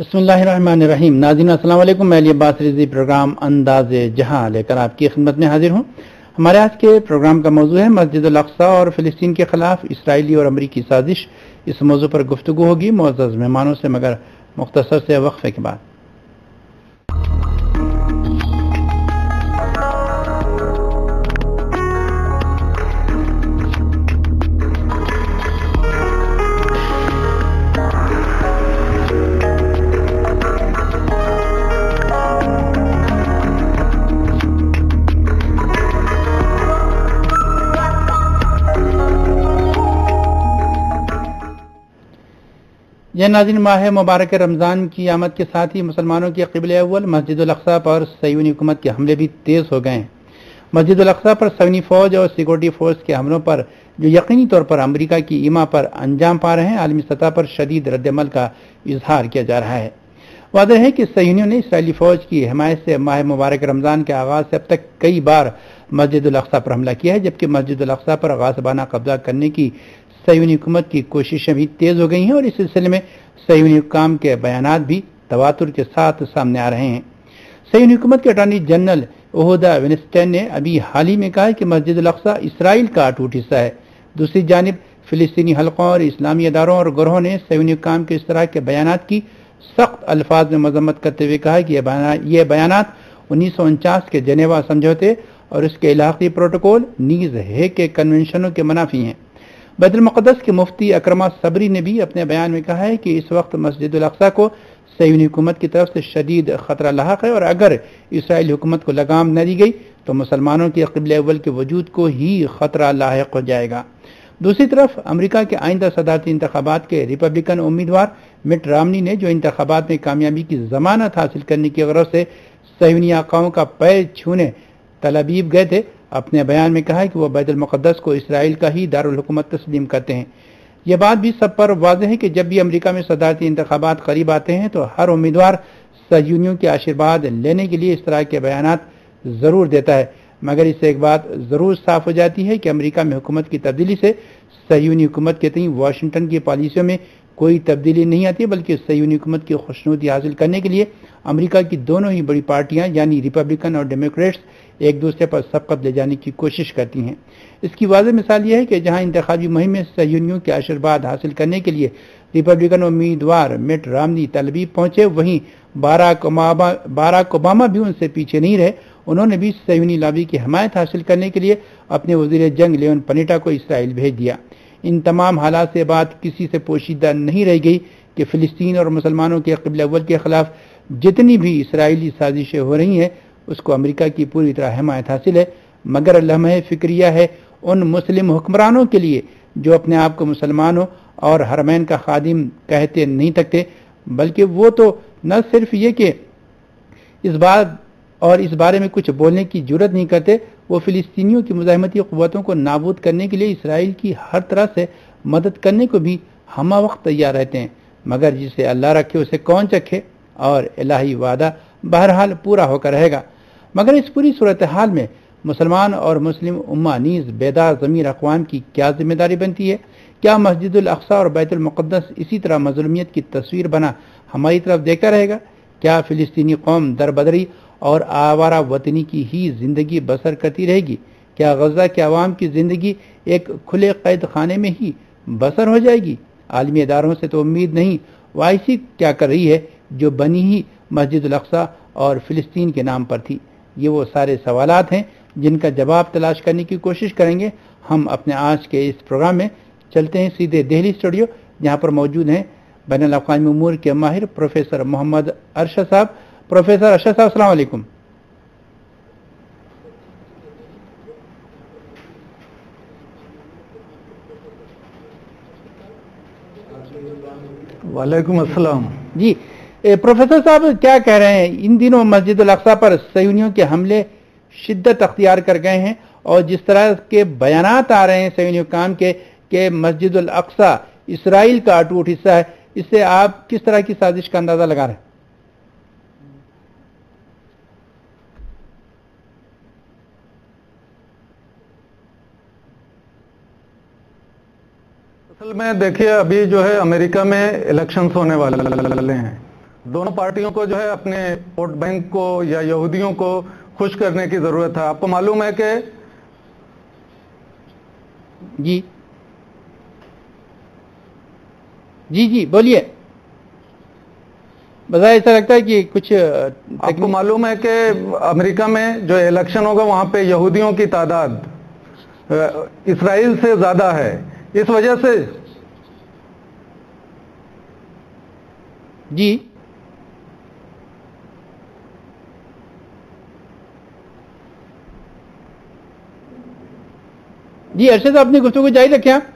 बिस्मिल्लाहिर्रहमानिर्रहीम। नाज़रीन अस्सलाम वालेकुम। मैं अली अब्बास रिज़वी प्रोग्राम अंदाज़े जहां लेकर आपकी खिदमत में हाजिर हूं। हमारे आज के प्रोग्राम का मौजू है मस्जिद अल अक़सा और फ़िलिस्तीन के खिलाफ इसराइली और अमरीकी साजिश। इस मौजू पर गुफ्तगू होगी मुअज़्ज़ज़ मेहमानों से, मगर मुख्तसर से वक्फे के बाद। यह नाज़रीन माह मुबारक रमज़ान की आमद के साथ ही मुसलमानों के क़िबले अव्वल मस्जिद अल अक़सा पर सयूनी हुकूमत के हमले भी तेज़ हो गए हैं। मस्जिद अल अक़सा पर सयूनी फ़ौज और सिक्योरिटी फोर्स के हमलों पर जो यकीनी तौर पर अमरीका की ईमा पर अंजाम पा रहे हैं, आलमी सतह पर शदीद रद्दअमल का इजहार किया जा रहा है। वाज़ेह है कि सयूनियों ने इसराइली फ़ौज की हिमायत से माह मुबारक रमज़ान के आगाज़ से अब तक कई बार मस्जिद अल अक़सा पर हमला किया है, जबकि मस्जिद अल अक़सा पर गासिबाना कब्जा करने की सयूनी हुकूमत की कोशिशें भी तेज़ हो गई हैं और इस सिलसिले में सयूनी हुक्काम के बयानात भी तवातुर के साथ सामने आ रहे हैं। सयूनी हुकूमत के अटॉर्नी जनरल ओहदा विंस्टन ने अभी हाल ही में कहा है कि मस्जिद अल अक़सा इसराइल का अटूट हिस्सा है। दूसरी जानिब फ़िलिस्तीनी हलकों और इस्लामी अदारों और ग्रोहों ने सयूनी हुक्काम के इस तरह के बयानात की सख्त अल्फाज में मजम्मत करते हुए कहा कि ये बयानात 1949 के जनेवा समझौते और इसके इलाक़ाई प्रोटोकॉल नीज़ हेग के कन्वेंशनों के मुनाफी हैं। बैतुल मुक़द्दस के मुफ्ती अकरमा सबरी ने भी अपने बयान में कहा है कि इस वक्त मस्जिद अल अक़सा को सयूनी हुकूमत की तरफ से शदीद ख़तरा लाहक है और अगर इसराइली हुकूमत को लगाम न दी गई तो मुसलमानों के क़िबले अव्वल के वजूद को ही ख़तरा लाहिक हो जाएगा। दूसरी तरफ अमरीका के आइंदा सदारती इंतखाबात के रिपब्लिकन उम्मीदवार मिट रोमनी ने जो इंतखाबात में कामयाबी की ज़मानत हासिल करने की गरज से सयूनी आकाओं का पैर छूने तल अबीब गए थे, अपने बयान में कहा है कि वह बैतुल मुक़द्दस को इसराइल का ही दारुल हुकूमत तस्लीम करते हैं। यह बात भी सब पर वाज़ेह है कि जब भी अमरीका में सदारती इंतखाबात करीब आते हैं तो हर उम्मीदवार सयूनियों के आशीर्वाद लेने के लिए इस तरह के बयानात ज़रूर देता है, मगर इससे एक बात ज़रूर साफ हो जाती है कि अमरीका में हुकूमत की तब्दीली से सयूनी हुकूमत के तई वाशिंगटन की पॉलिसियों में कोई तब्दीली नहीं आती, बल्कि सयूनी हुकूमत की खुशनुदी हासिल करने के लिए अमरीका की दोनों ही बड़ी पार्टियां यानी रिपब्लिकन और डेमोक्रेट्स एक दूसरे पर सबकत ले जाने की कोशिश करती हैं। इसकी वाज़ेह मिसाल यह है कि जहां इंतखाबी मुहिम में सयूनियों के आशीर्वाद हासिल करने के लिए रिपब्लिकन उम्मीदवार मिट रोमनी तल अबीब पहुंचे, वहीं बाराक ओबामा भी उनसे पीछे नहीं रहे। उन्होंने भी सयूनी लॉबी की हिमायत हासिल करने के लिए अपने वज़ीर जंग लेवन पनेटा को इसराइल भेज दिया। इन तमाम हालात से बात किसी से पोशीदा नहीं रह गई कि फ़िलिस्तीन और मुसलमानों के क़िबले अव्वल के खिलाफ जितनी भी इसराइली साजिशें हो रही हैं उसको अमरीका की पूरी तरह हिमायत हासिल है, मगर लम्हे फ़िक्रिया है उन मुस्लिम हुक्मरानों के लिए जो अपने आप को मुसलमानों और हरमैन का खादिम कहते नहीं थकते, बल्कि वो तो न सिर्फ ये कि इस बारे में कुछ बोलने की जुर्रत नहीं करते, वो फ़िलिस्तीनियों की मुज़ाहिमती क़ुव्वतों को नाबूद करने के लिए इसराइल की हर तरह से मदद करने को भी हमा वक्त तैयार रहते हैं। मगर जिसे अल्लाह रखे उसे कौन चखे, और इलाही वादा बहरहाल पूरा होकर रहेगा। मगर इस पूरी सूरत हाल में मुसलमान और मुस्लिम उम्मा नीज़ बेदार ज़मीर अक़वाम की क्या जिम्मेदारी बनती है? क्या मस्जिद अल अक़सा और बैतुल मुक़द्दस इसी तरह मज़लूमियत की तस्वीर बना हमारी तरफ देखता रहेगा? क्या फ़िलिस्तीनी कौम दरबदरी और आवारा वतनी की ही ज़िंदगी बसर करती रहेगी? क्या गज़ा के अवाम की ज़िंदगी एक खुले कैद खाने में ही बसर हो जाएगी? आलमी इदारों से तो उम्मीद नहीं, वाइसी क्या कर रही है जो बनी ही मस्जिद अल अक़सा और फ़िलिस्तीन के नाम पर थी? ये वो सारे सवालात हैं जिनका जवाब तलाश करने की कोशिश करेंगे हम अपने आज के इस प्रोग्राम में। चलते हैं सीधे दिल्ली स्टूडियो, जहाँ पर मौजूद हैं बैनुल अक़वामी उमूर के माहिर प्रोफेसर मोहम्मद अरशद साहब। प्रोफेसर अरशद साहब, अस्सलाम वालेकुम। वालेकुम अस्सलाम जी। प्रोफेसर साहब, क्या कह रहे हैं? इन दिनों मस्जिद अल अक़सा पर सयूनियों के हमले शिद्दत अख्तियार कर गए हैं और जिस तरह के बयानात आ रहे हैं सयूनी हुक्काम के मस्जिद अल अक़सा इसराइल का अटूट हिस्सा है, इससे आप किस तरह की साजिश का अंदाजा लगा रहे हैं? असल में देखिए, अभी जो है अमेरिका में इलेक्शंस होने वाले हैं دونوں پارٹیوں کو جو ہے اپنے ووٹ بینک کو یا یہودیوں کو خوش کرنے کی ضرورت ہے. آپ کو معلوم ہے کہ جی جی جی بولیے. بظاہر ایسا لگتا ہے کہ کچھ آپ کو معلوم ہے کہ امریکہ میں جو الیکشن ہوگا وہاں پہ یہودیوں کی تعداد اسرائیل سے زیادہ ہے. اس وجہ سے جی جی ارشد صاحب اپنی گفتگو جاری رکھیں آپ.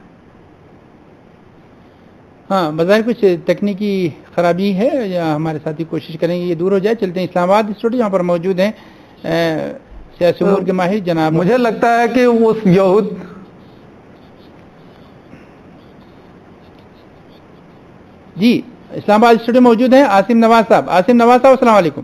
ہاں بظاہر کچھ تکنیکی خرابی ہے یا ہمارے ساتھی کوشش کریں گے یہ دور ہو جائے. چلتے ہیں اسلام آباد اسٹوڈیو یہاں پر موجود ہیں سیاسی امور کے ماہر جناب. مجھے لگتا ہے کہ اس جی اسلام آباد اسٹوڈیو موجود ہیں عاصم نواز صاحب. عاصم نواز صاحب السلام علیکم.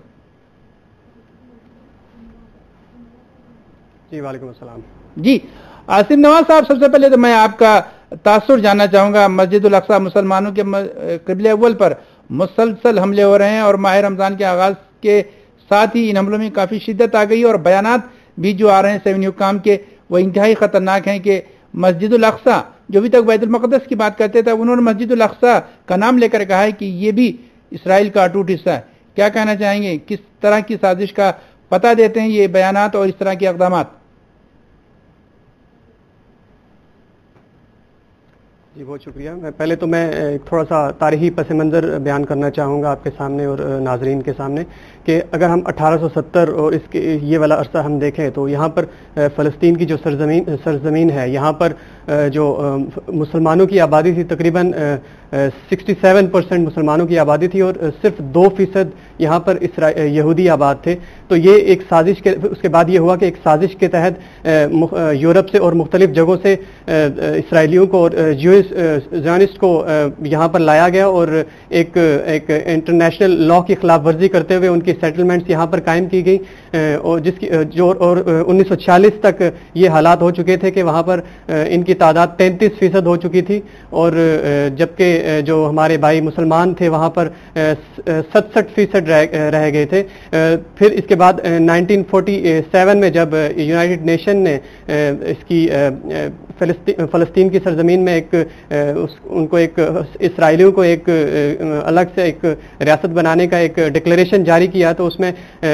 جی وعلیکم السلام. جی عاصم نواز صاحب سب سے پہلے تو میں آپ کا تاثر جاننا چاہوں گا. مسجد الاقصی مسلمانوں کے قبلہ اول پر مسلسل حملے ہو رہے ہیں اور ماہ رمضان کے آغاز کے ساتھ ہی ان حملوں میں کافی شدت آ گئی اور بیانات بھی جو آ رہے ہیں سیونی حکام کے وہ انتہائی خطرناک ہیں کہ مسجد الاقصی جو ابھی تک بیت المقدس کی بات کرتے تھے انہوں نے مسجد الاقصی کا نام لے کر کہا ہے کہ یہ بھی اسرائیل کا اٹوٹ حصہ ہے. کیا کہنا چاہیں گے؟ کس طرح کی سازش کا پتہ دیتے ہیں یہ بیانات اور اس طرح کے اقدامات؟ جی بہت شکریہ. پہلے تو میں تھوڑا سا تاریخی پس منظر بیان کرنا چاہوں گا آپ کے سامنے اور ناظرین کے سامنے کہ اگر ہم 1870 اور اس کے یہ والا عرصہ ہم دیکھیں تو یہاں پر فلسطین کی جو سرزمین ہے یہاں پر جو مسلمانوں کی آبادی تھی تقریباً 67% مسلمانوں کی آبادی تھی اور صرف 2% یہاں پر یہودی آباد تھے. تو یہ ایک سازش کے اس کے بعد یہ ہوا کہ ایک سازش کے تحت یورپ سے اور مختلف جگہوں سے اسرائیلیوں کو اور زیونسٹ کو یہاں پر لایا گیا اور ایک انٹرنیشنل لا کی خلاف ورزی کرتے ہوئے ان کی سیٹلمنٹس یہاں پر قائم کی گئی اور جس کی جو اور 1946 تک یہ حالات ہو چکے تھے کہ وہاں پر ان کی تعداد 33% ہو چکی تھی اور جبکہ جو ہمارے بھائی مسلمان تھے وہاں پر 67% رہ گئے تھے. پھر اس کے بعد 1947 میں جب یونائٹڈ نیشن نے اس کی فلسطین کی سرزمین میں ان کو ایک اسرائیلیوں کو ایک الگ سے ایک ریاست بنانے کا ایک ڈکلیریشن جاری کیا تو اس میں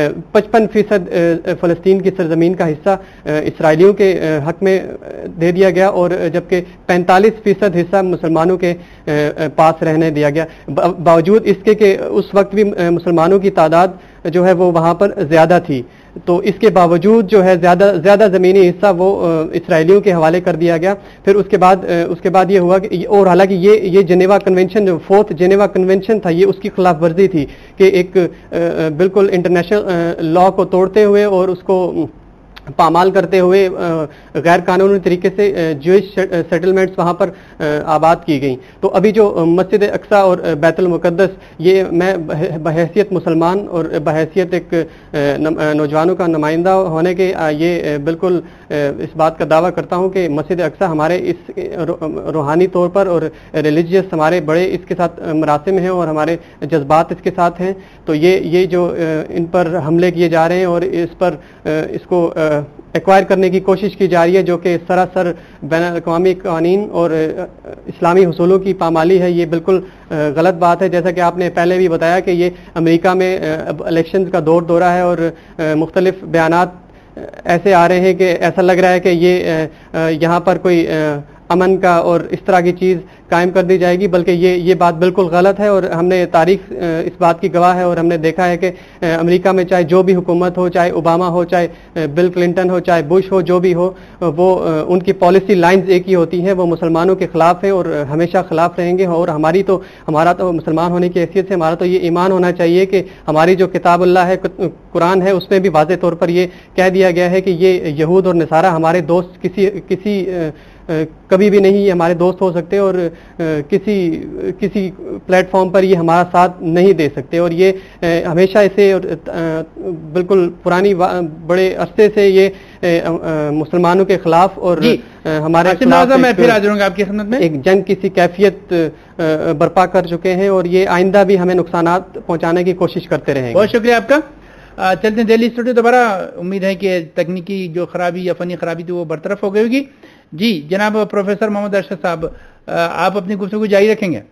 55% فلسطین کی سرزمین کا حصہ اسرائیلیوں کے حق میں دے دیا گیا اور جبکہ 45% حصہ مسلمانوں کے پاس رہنے دیا گیا. باوجود اس کے کہ اس وقت بھی مسلمانوں کی تعداد جو ہے وہ وہاں پر زیادہ تھی تو اس کے باوجود جو ہے زیادہ زمینی حصہ وہ اسرائیلیوں کے حوالے کر دیا گیا. پھر اس کے بعد یہ ہوا کہ اور حالانکہ یہ جنیوا کنونشن جو 4th جنیوا کنونشن تھا یہ اس کی خلاف ورزی تھی کہ ایک بالکل انٹرنیشنل لا کو توڑتے ہوئے اور اس کو پامال کرتے ہوئے غیر قانونی طریقے سے جوئش سیٹلمنٹس وہاں پر آباد کی گئیں. تو ابھی جو مسجد اقصی اور بیت المقدس یہ میں بحیثیت مسلمان اور بحیثیت ایک نوجوانوں کا نمائندہ ہونے کے یہ بالکل اس بات کا دعویٰ کرتا ہوں کہ مسجد اقصی ہمارے اس روحانی طور پر اور ریلیجیس ہمارے بڑے اس کے ساتھ مراسم ہیں اور ہمارے جذبات اس کے ساتھ ہیں. تو یہ جو ان پر حملے کیے جا رہے ہیں اور اس کو ایکوائر کرنے کی کوشش کی جا رہی ہے جو کہ سراسر بین الاقوامی قوانین اور اسلامی حصولوں کی پامالی ہے. یہ بالکل غلط بات ہے. جیسا کہ آپ نے پہلے بھی بتایا کہ یہ امریکہ میں الیکشنز کا دورہ ہے اور مختلف بیانات ایسے آ رہے ہیں کہ ایسا لگ رہا ہے کہ یہ یہاں پر کوئی امن کا اور اس طرح کی چیز قائم کر دی جائے گی بلکہ یہ بات بالکل غلط ہے اور ہم نے تاریخ اس بات کی گواہ ہے اور ہم نے دیکھا ہے کہ امریکہ میں چاہے جو بھی حکومت ہو چاہے اوباما ہو چاہے بل کلنٹن ہو چاہے بش ہو جو بھی ہو وہ ان کی پالیسی لائنز ایک ہی ہوتی ہیں وہ مسلمانوں کے خلاف ہیں اور ہمیشہ خلاف رہیں گے. اور ہمارا تو مسلمان ہونے کی حیثیت سے ہمارا تو یہ ایمان ہونا چاہیے کہ ہماری جو کتاب اللہ ہے قرآن ہے اس میں بھی واضح طور پر یہ کہہ دیا گیا ہے کہ یہ یہود اور نصارہ ہمارے دوست کسی کبھی بھی نہیں یہ ہمارے دوست ہو سکتے اور کسی پلیٹ فارم پر یہ ہمارا ساتھ نہیں دے سکتے، اور یہ ہمیشہ اسے بالکل پرانی بڑے عرصے سے یہ مسلمانوں کے خلاف اور ہمارے میں پھر حاضر ہوں گا آپ کی خدمت میں، ایک جنگ کی کیفیت برپا کر چکے ہیں، اور یہ آئندہ بھی ہمیں نقصانات پہنچانے کی کوشش کرتے رہیں گے۔ بہت شکریہ آپ کا۔ چلتے ہیں دہلی اسٹوڈیو دوبارہ، امید ہے کہ تکنیکی جو خرابی یا فنی خرابی تھی وہ برطرف ہو گئی ہوگی۔ جی جناب پروفیسر محمد ارشد صاحب، آپ اپنی گفتگو جاری رکھیں گے؟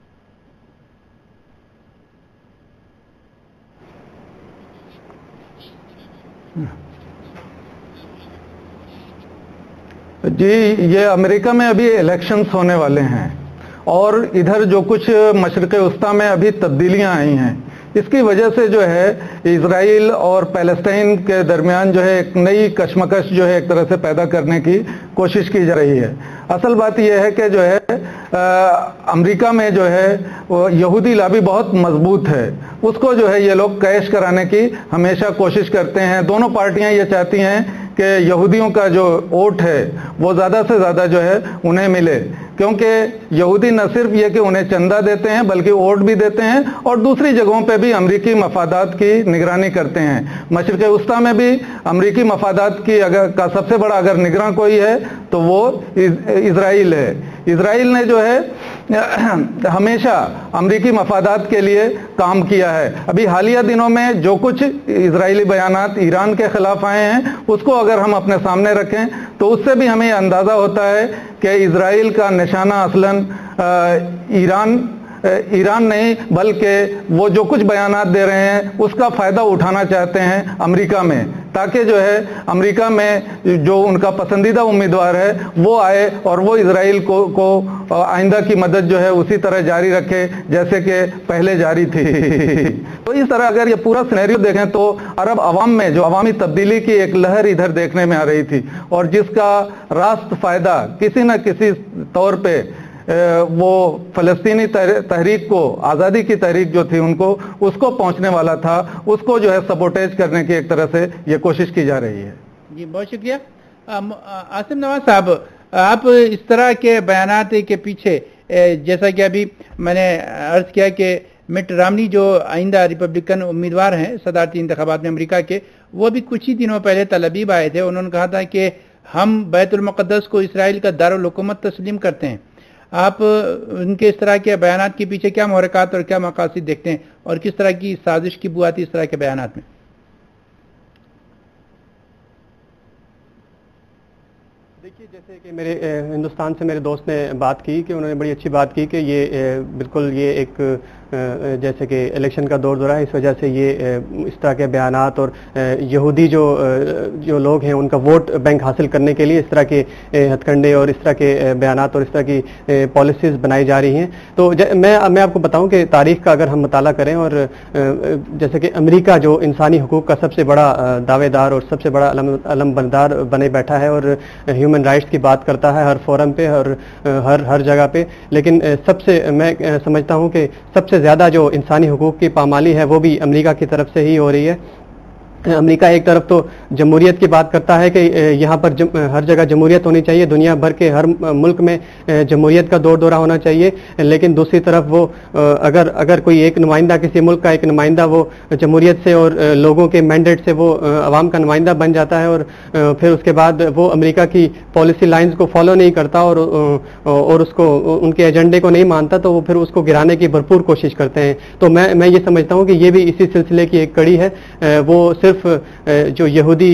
جی، یہ امریکہ میں ابھی الیکشنز ہونے والے ہیں، اور ادھر جو کچھ مشرق وسطیٰ میں ابھی تبدیلیاں آئی ہیں، اس کی وجہ سے جو ہے اسرائیل اور پیلسٹائن کے درمیان جو ہے ایک نئی کشمکش جو ہے ایک طرح سے پیدا کرنے کی کوشش کی جا رہی ہے۔ اصل بات یہ ہے کہ جو ہے امریکہ میں جو ہے وہ یہودی لابی بہت مضبوط ہے، اس کو جو ہے یہ لوگ کیش کرانے کی ہمیشہ کوشش کرتے ہیں۔ دونوں پارٹیاں یہ چاہتی ہیں کہ یہودیوں کا جو ووٹ ہے وہ زیادہ سے زیادہ جو ہے انہیں ملے، کیونکہ یہودی نہ صرف یہ کہ انہیں چندہ دیتے ہیں بلکہ ووٹ بھی دیتے ہیں، اور دوسری جگہوں پہ بھی امریکی مفادات کی نگرانی کرتے ہیں۔ مشرق وسطیٰ میں بھی امریکی مفادات کی کا سب سے بڑا اگر نگراں کوئی ہے تو وہ اسرائیل ہے۔ اسرائیل نے جو ہے ہمیشہ امریکی مفادات کے لیے کام کیا ہے۔ ابھی حالیہ دنوں میں جو کچھ اسرائیلی بیانات ایران کے خلاف آئے ہیں، اس کو اگر ہم اپنے سامنے رکھیں تو اس سے بھی ہمیں اندازہ ہوتا ہے کہ اسرائیل کا نشانہ اصلاً ایران نہیں، بلکہ وہ جو کچھ بیانات دے رہے ہیں اس کا فائدہ اٹھانا چاہتے ہیں امریکہ میں، تاکہ جو ہے امریکہ میں جو ان کا پسندیدہ امیدوار ہے وہ آئے اور وہ اسرائیل کو آئندہ کی مدد جو ہے اسی طرح جاری رکھے جیسے کہ پہلے جاری تھی۔ تو اس طرح اگر یہ پورا سینیریو دیکھیں تو عرب عوام میں جو عوامی تبدیلی کی ایک لہر ادھر دیکھنے میں آ رہی تھی، اور جس کا راست فائدہ کسی نہ کسی طور پہ وہ فلسطینی تحریک کو، آزادی کی تحریک جو تھی ان کو، اس کو پہنچنے والا تھا، اس کو جو ہے سبوٹیج کرنے کی ایک طرح سے یہ کوشش کی جا رہی ہے۔ جی بہت شکریہ۔ عاصم نواز صاحب، آپ اس طرح کے بیانات کے پیچھے، جیسا کہ ابھی میں نے عرض کیا کہ مٹ رامنی جو آئندہ ریپبلکن امیدوار ہیں صدارتی انتخابات میں امریکہ کے، وہ بھی کچھ ہی دنوں پہلے تل ابیب آئے تھے، انہوں نے کہا تھا کہ ہم بیت المقدس کو اسرائیل کا دارالحکومت تسلیم کرتے ہیں۔ آپ ان کے اس طرح کے بیانات کے پیچھے کیا محرکات اور کیا مقاصد دیکھتے ہیں، اور کس طرح کی سازش کی بو آتی اس طرح کے بیانات میں؟ دیکھیے، جیسے کہ میرے ہندوستان سے میرے دوست نے بات کی کہ انہوں نے بڑی اچھی بات کی کہ یہ بالکل یہ ایک جیسے کہ الیکشن کا دور ہے، اس وجہ سے یہ اس طرح کے بیانات اور یہودی جو لوگ ہیں ان کا ووٹ بینک حاصل کرنے کے لیے اس طرح کے ہتھ کنڈے اور اس طرح کے بیانات اور اس طرح کی پالیسیز بنائی جا رہی ہیں۔ تو میں آپ کو بتاؤں کہ تاریخ کا اگر ہم مطالعہ کریں، اور جیسے کہ امریکہ جو انسانی حقوق کا سب سے بڑا دعوے دار اور سب سے بڑا علم بردار بنے بیٹھا ہے، اور ہیومن رائٹس کی بات کرتا ہے ہر فورم پہ اور ہر جگہ پہ، لیکن سب سے میں سمجھتا ہوں کہ سب سے زیادہ جو انسانی حقوق کی پامالی ہے وہ بھی امریکہ کی طرف سے ہی ہو رہی ہے۔ امریکہ ایک طرف تو جمہوریت کی بات کرتا ہے کہ یہاں پر ہر جگہ جمہوریت ہونی چاہیے، دنیا بھر کے ہر ملک میں جمہوریت کا دور دورہ ہونا چاہیے، لیکن دوسری طرف وہ اگر کوئی ایک نمائندہ کسی ملک کا ایک نمائندہ وہ جمہوریت سے اور لوگوں کے مینڈیٹ سے وہ عوام کا نمائندہ بن جاتا ہے، اور پھر اس کے بعد وہ امریکہ کی پالیسی لائنز کو فالو نہیں کرتا اور اس کو ان کے ایجنڈے کو نہیں مانتا، تو وہ پھر اس کو گرانے کی بھرپور کوشش کرتے ہیں۔ تو میں یہ سمجھتا ہوں کہ یہ بھی اسی سلسلے کی ایک کڑی ہے۔ وہ صرف جو یہودی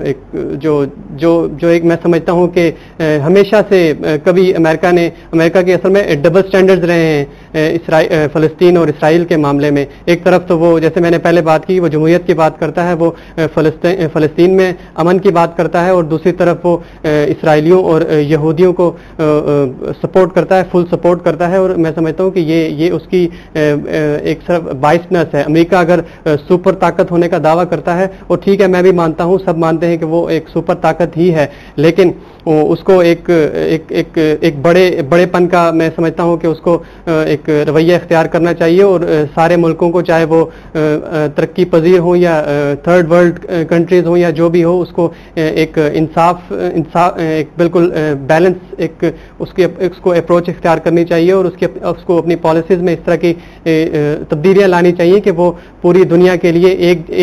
جو ایک میں سمجھتا ہوں کہ ہمیشہ سے کبھی امریکہ کے اصل میں ڈبل سٹینڈرڈز رہے ہیں فلسطین اور اسرائیل کے معاملے میں۔ ایک طرف تو وہ جیسے میں نے پہلے بات کی وہ جمہوریت کی بات کرتا ہے، وہ فلسطین میں امن کی بات کرتا ہے، اور دوسری طرف وہ اسرائیلیوں اور یہودیوں کو سپورٹ کرتا ہے، فل سپورٹ کرتا ہے، اور میں سمجھتا ہوں کہ یہ اس کی ایک طرف بائسنس ہے۔ امریکہ اگر سپر طاقت ہونے کا دعویٰ کرتا ہے، اور ٹھیک ہے میں بھی مانتا ہوں، سب مانتے ہیں کہ وہ ایک سپر طاقت ہی ہے، لیکن उसको एक बड़ेपन का मैं समझता हूँ कि उसको एक रवैया इख्तियार करना चाहिए, और सारे मुल्कों को, चाहे वो तरक्की पजीर हो या थर्ड वर्ल्ड कंट्रीज हो या जो भी हो, उसको एक इंसाफ एक बिल्कुल बैलेंस उसको अप्रोच इख्तियार करनी चाहिए, और उसको अपनी पॉलिसीज में इस तरह की तब्दीलियां लानी चाहिए कि वो पूरी दुनिया के लिए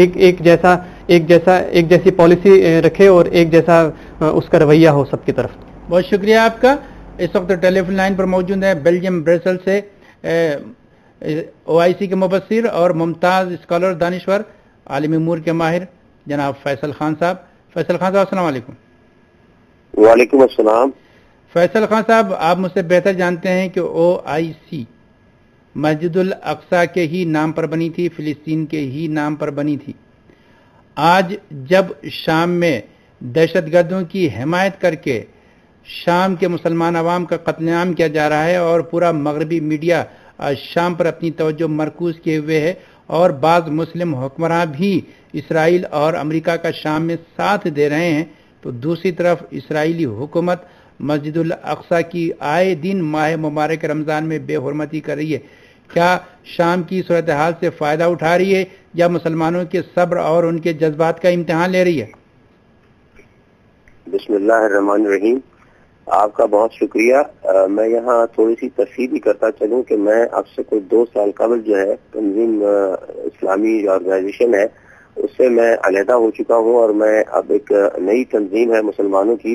एक जैसी पॉलिसी रखे और एक जैसा उसका रवैया हो सबकी तरफ। बहुत शुक्रिया आपका। इस वक्त टेलीफोन लाइन पर मौजूद है बेल्जियम ब्रसेल से OIC के मुबस्सिर और मुमताज़ स्कॉलर दानिश्वर आलिम उमूर के माहिर जनाब फैसल खान साहब। फैसल खान साहब अस्सलाम वालेकुम। वालेकुम अस्सलाम। फैसल खान साहब, आप मुझसे बेहतर जानते हैं कि OIC मस्जिदुल अक्सा के ही नाम पर बनी थी, फिलिस्तीन के ही नाम पर बनी थी। आज जब शाम में दहशतगर्दों की हिमायत करके शाम के मुसलमान अवाम का कत्लेआम किया जा रहा है और पूरा मगरबी मीडिया शाम पर अपनी तवज्जो मरकूज किए हुए है, और बाज़ मुस्लिम हुक्मरान भी इसराइल और अमेरिका का शाम में साथ दे रहे हैं, तो दूसरी तरफ इसराइली हुकूमत मस्जिदुल अक्सा की आए दिन माह मुबारक रमज़ान में बेहुरमती कर रही है। क्या शाम की सूरत हाल से फ़ायदा उठा रही है या मुसलमानों के सब्र और उनके जज्बात का इम्तिहान ले रही है? बिस्मिल्लाहिर्रहमानिर्रहीम। आपका बहुत शुक्रिया। मैं यहाँ थोड़ी सी तफसील भी करता चलूँ कि मैं अब से कोई 2 साल कबल जो है तंजीम इस्लामी ऑर्गेनाइजेशन है उससे मैं अलहदा हो चुका हूँ, और मैं अब एक नई तंजीम है मुसलमानों की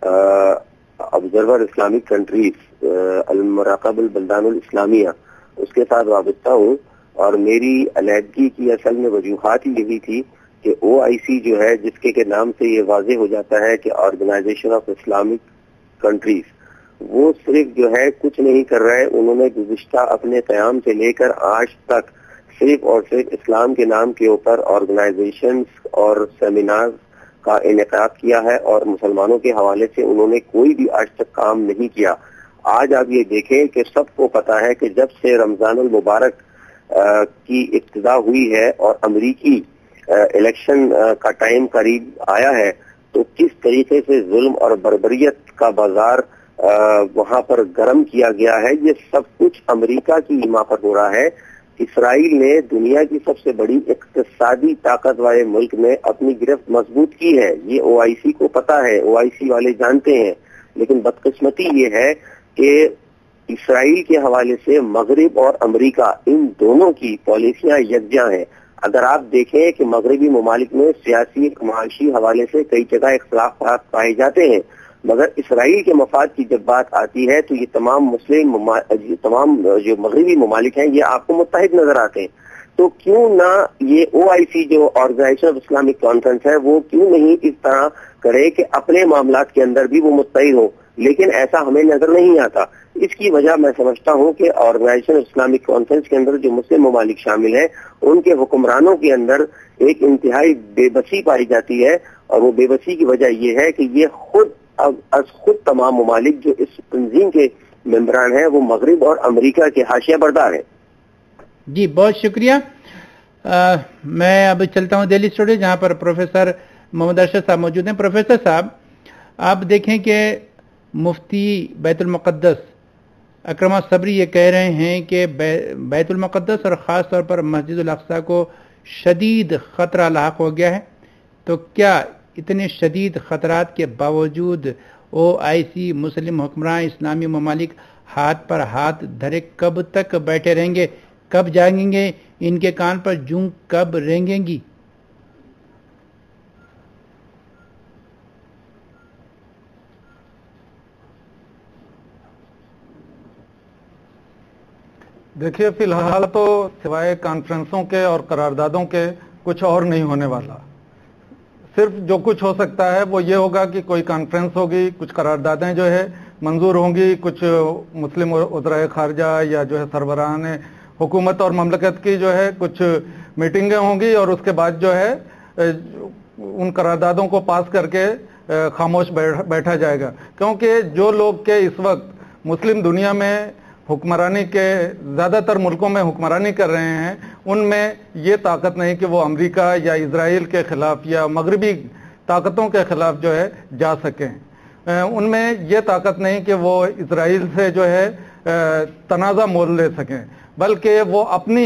ऑब्जर्वर इस्लामिक कंट्रीज अल-मुराक़बा बल्दानुल इस्लामिया, उसके साथ वाबस्ता हूँ। और मेरी अलहदगी की असल में वजूहात ही यही थी कि OIC जो है, जिसके के नाम से ये वाज़ेह हो जाता है कि ऑर्गेनाइजेशन ऑफ इस्लामिक कंट्रीज, वो सिर्फ जो है कुछ नहीं कर रहा है। उन्होंने गुज़िश्ता अपने क़याम से लेकर आज तक सिर्फ और सिर्फ इस्लाम के नाम के ऊपर ऑर्गेनाइजेशंस और सेमिनार का इनेकाद किया है, और मुसलमानों के हवाले से उन्होंने कोई भी आज तक काम नहीं किया। आज आप ये देखें कि सबको पता है कि जब से रमज़ानुल मुबारक की इब्तिदा हुई है और अमरीकी इलेक्शन का टाइम करीब आया है, तो किस तरीके से जुल्म और बर्बरियत का बाजार वहां पर गर्म किया गया है। ये सब कुछ अमेरिका की हिमा पर हो रहा है। इसराइल ने दुनिया की सबसे बड़ी इक्तिसादी ताकत वाले मुल्क में अपनी गिरफ्त मजबूत की है। ये OIC को पता है, OIC वाले जानते हैं, लेकिन बदकिस्मती ये है कि इसराइल के हवाले से मगरिब और अमेरिका, इन दोनों की पॉलिसियां यकजा हैं। अगर आप देखें कि मगरबी ममालिक में सियासी माशी हवाले से कई जगह इख्तिलाफ पाए जाते हैं, मगर इसराइल के मफाद की जब बात आती है तो ये तमाम तमाम जो मगरबी ममालिक हैं ये आपको मुत्तहिद नजर आते हैं। तो क्यों ना ये OIC जो ऑर्गेनाइजेशन ऑफ इस्लामिक कॉन्फ्रेंस है वो क्यों नहीं इस तरह करे कि अपने मामलात के अंदर भी वो मुत्तहिद हो, लेकिन ऐसा हमें नजर नहीं आता। इसकी वजह मैं समझता हूँ कि ऑर्गेनाइजेशन ऑफ इस्लामिक कॉन्फ्रेंस के अंदर जो मुस्लिम ममालिक शामिल हैं उनके हुक्मरानों के अंदर एक इंतहाई बेबसी पाई जाती है, और वो बेबसी की वजह ये है कि ये खुद तमाम ममालिक जो इस तंजीम के मेंबरान हैं वो मगरिब और अमेरिका के हाशिया बरदार हैं। जी बहुत शुक्रिया। मैं अब चलता हूँ दिल्ली स्टूडियो, जहाँ पर प्रोफेसर मोहम्मद अरशद साहब मौजूद हैं। प्रोफेसर साहब, आप देखें कि मुफ्ती बैतुल मुक़द्दस अकरमा सबरी ये कह रहे हैं कि बैतुल मुक़द्दस और ख़ास तौर पर मस्जिदुल अक़सा को शदीद ख़तरा लाहक हो गया है, तो क्या इतने शदीद ख़तरात के बावजूद OIC मुस्लिम हुक्मरान इस्लामी ममालिक हाथ पर हाथ धरे कब तक बैठे रहेंगे? कब जागेंगे? इनके कान पर जूं कब रेंगेंगी? देखिए, फिलहाल तो सिवाय कॉन्फ्रेंसों के और करारदादों के कुछ और नहीं होने वाला। सिर्फ जो कुछ हो सकता है वो ये होगा कि कोई कॉन्फ्रेंस होगी, कुछ करारदादें जो है मंजूर होंगी, कुछ मुस्लिम वज़राए खारजा या जो है सरबराहान हुकूमत और ममलकत की जो है कुछ मीटिंगें होंगी, और उसके बाद जो है उन करारदादों को पास करके खामोश बैठा जाएगा। क्योंकि जो लोग के इस वक्त मुस्लिम दुनिया में हुक्मरानी के ज़्यादातर मुल्कों में हुक्मरानी कर रहे हैं, उनमें ये ताकत नहीं कि वो अमेरिका या इजराइल के ख़िलाफ़ या मगरबी ताकतों के ख़िलाफ़ जो है जा सकें। ان میں یہ طاقت نہیں کہ وہ اسرائیل سے جو ہے تنازع مول لے سکیں، بلکہ وہ اپنی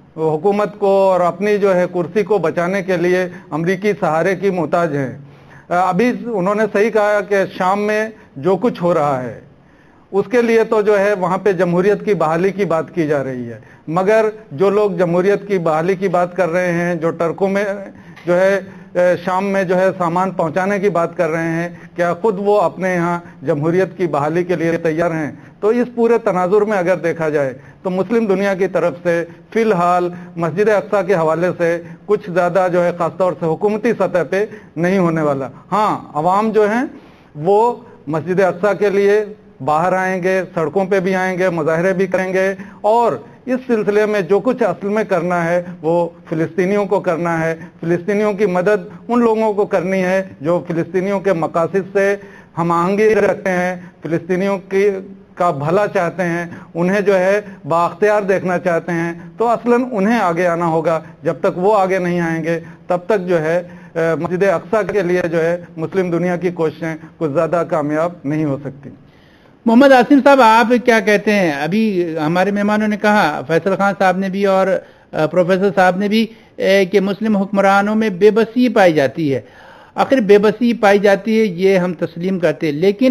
حکومت کو اور اپنی جو ہے کرسی کو بچانے کے لیے امریکی سہارے کی محتاج ہیں۔ ابھی انہوں نے صحیح کہا کہ شام میں جو کچھ ہو رہا ہے اس کے لیے تو جو ہے وہاں پہ جمہوریت کی بحالی کی بات کی جا رہی ہے، مگر جو لوگ جمہوریت کی بحالی کی بات کر رہے ہیں، جو ٹرکوں میں جو ہے شام میں جو ہے سامان پہنچانے کی بات کر رہے ہیں، کیا خود وہ اپنے یہاں جمہوریت کی بحالی کے لیے تیار ہیں؟ تو اس پورے تناظر میں اگر دیکھا جائے تو مسلم دنیا کی طرف سے فی الحال مسجد اقصیٰ کے حوالے سے کچھ زیادہ جو ہے خاص طور سے حکومتی سطح پہ نہیں ہونے والا۔ ہاں، عوام جو ہیں وہ مسجد اقصیٰ کے لیے باہر آئیں گے، سڑکوں پہ بھی آئیں گے، مظاہرے بھی کریں گے، اور اس سلسلے میں جو کچھ اصل میں کرنا ہے وہ فلسطینیوں کو کرنا ہے۔ فلسطینیوں کی مدد ان لوگوں کو کرنی ہے جو فلسطینیوں کے مقاصد سے ہم آہنگی رکھتے ہیں، فلسطینیوں کا بھلا چاہتے ہیں، انہیں جو ہے بااختیار دیکھنا چاہتے ہیں، تو اصلاً انہیں آگے آنا ہوگا۔ جب تک وہ آگے نہیں آئیں گے تب تک جو ہے مسجد اقصیٰ کے لیے جو ہے مسلم دنیا کی کوششیں کچھ زیادہ کامیاب نہیں ہو سکتی۔ محمد عاصم صاحب، آپ کیا کہتے ہیں؟ ابھی ہمارے مہمانوں نے کہا، فیصل خان صاحب نے بھی اور پروفیسر صاحب نے بھی، کہ مسلم حکمرانوں میں بے بسی پائی جاتی ہے۔ آخر بے بسی پائی جاتی ہے یہ ہم تسلیم کرتے ہیں، لیکن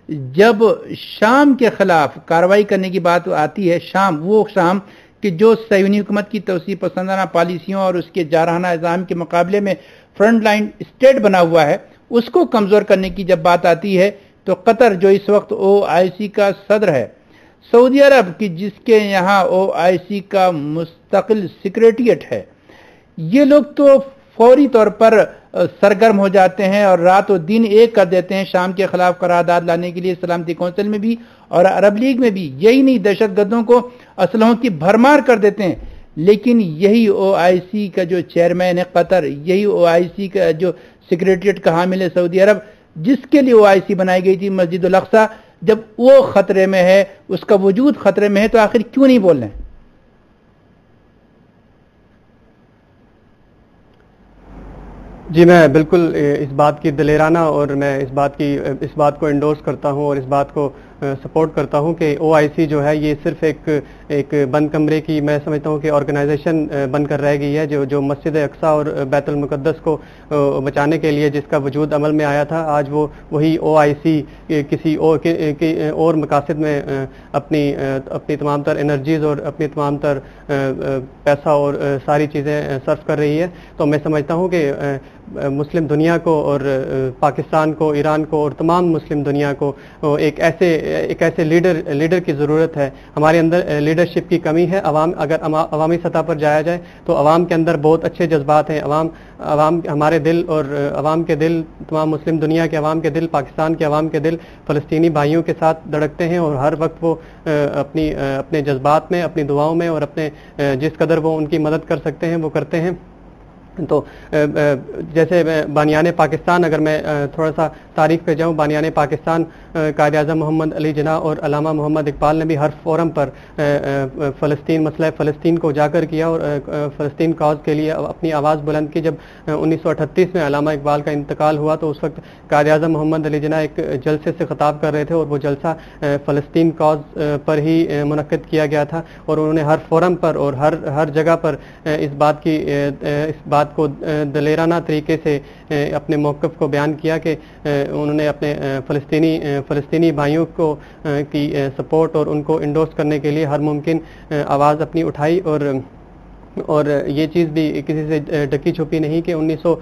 جب شام کے خلاف کارروائی کرنے کی بات آتی ہے، وہ شام کہ جو صہیونی حکومت کی توسیع پسندانہ پالیسیوں اور اس کے جارحانہ نظام کے مقابلے میں فرنٹ لائن اسٹیٹ بنا ہوا ہے، اس کو کمزور کرنے کی جب بات آتی ہے تو قطر جو اس وقت OIC کا صدر ہے، سعودی عرب کی جس کے یہاں OIC کا مستقل سیکریٹریٹ ہے، یہ لوگ تو فوری طور پر سرگرم ہو جاتے ہیں اور رات و دن ایک کر دیتے ہیں شام کے خلاف قرارداد لانے کے لیے، سلامتی کونسل میں بھی اور عرب لیگ میں بھی۔ یہی نہیں، دہشت گردوں کو اسلحوں کی بھرمار کر دیتے ہیں، لیکن یہی OIC کا جو چیئرمین ہے قطر، یہی OIC کا جو سیکریٹریٹ کا حامل ہے سعودی عرب، جس کے لیے OIC بنائی گئی تھی مسجد الاقصیٰ، جب وہ خطرے میں ہے، اس کا وجود خطرے میں ہے، تو آخر کیوں نہیں بول رہے ہیں؟ جی، میں بالکل اس بات کی دلیرانہ اور میں اس بات کو انڈورس کرتا ہوں اور اس بات کو سپورٹ کرتا ہوں کہ OIC جو ہے یہ صرف ایک بند کمرے کی، میں سمجھتا ہوں کہ آرگنائزیشن بن کر رہ گئی ہے، جو مسجد اقصیٰ اور بیت المقدس کو بچانے کے لیے جس کا وجود عمل میں آیا تھا، آج وہی OIC کسی اور مقاصد میں اپنی تمام تر انرجیز اور اپنی تمام تر پیسہ اور ساری چیزیں صرف کر رہی ہے۔ تو میں سمجھتا ہوں کہ مسلم دنیا کو اور پاکستان کو، ایران کو اور تمام مسلم دنیا کو ایک ایسے لیڈر کی ضرورت ہے۔ ہمارے اندر لیڈرشپ کی کمی ہے۔ اگر عوامی سطح پر جایا جائے تو عوام کے اندر بہت اچھے جذبات ہیں، عوام ہمارے دل اور عوام کے دل، تمام مسلم دنیا کے عوام کے دل، پاکستان کے عوام کے دل فلسطینی بھائیوں کے ساتھ دھڑکتے ہیں، اور ہر وقت وہ اپنے جذبات میں، اپنی دعاؤں میں اور اپنے جس قدر وہ ان کی مدد کر سکتے ہیں وہ کرتے ہیں۔ تو جیسے بانیان پاکستان، اگر میں تھوڑا سا تاریخ پہ جاؤں، بانیان پاکستان قائد اعظم محمد علی جناح اور علامہ محمد اقبال نے بھی ہر فورم پر مسئلہ فلسطین کو اجاگر کیا اور فلسطین کاز کے لیے اپنی آواز بلند کی۔ جب 1938 میں علامہ اقبال کا انتقال ہوا تو اس وقت قائد اعظم محمد علی جناح ایک جلسے سے خطاب کر رہے تھے، اور وہ جلسہ فلسطین کاز پر ہی منعقد کیا گیا تھا، اور انہوں نے ہر فورم پر اور ہر جگہ پر اس بات کو دلیرانہ طریقے سے اپنے موقف کو بیان کیا کہ انہوں نے اپنے فلسطینی بھائیوں کی سپورٹ اور ان کو انڈورس کرنے کے لیے ہر ممکن آواز اپنی اٹھائی، اور یہ چیز بھی کسی سے ڈکی چھپی نہیں کہ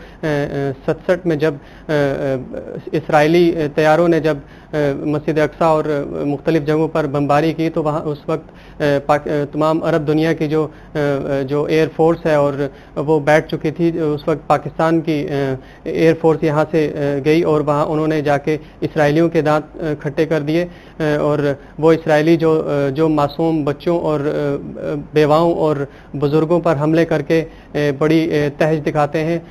1967 میں جب اسرائیلی طیاروں نے جب مسجد اقصیٰ اور مختلف جگہوں پر بمباری کی تو وہاں اس وقت تمام عرب دنیا کی جو ایئر فورس ہے اور وہ بیٹھ چکی تھی، اس وقت پاکستان کی ایئر فورس یہاں سے گئی اور وہاں انہوں نے جا کے اسرائیلیوں کے دانت کھٹے کر دیے، اور وہ اسرائیلی جو معصوم بچوں اور بیواؤں اور بزرگوں پر حملے کر کے بڑی تہج دکھاتے ہیں،